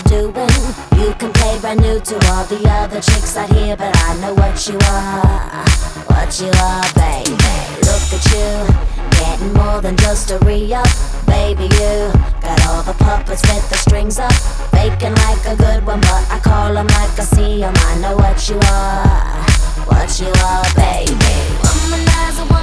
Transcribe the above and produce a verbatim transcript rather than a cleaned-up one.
doing. You can play brand new to all the other chicks out here, but I know what you are, what you are, baby. Look at you, getting more than just a re-up. Baby, you got all the puppets with the strings up, faking like a good one, but I call them like I see them. I know what you are, what you are, baby. Womanizer,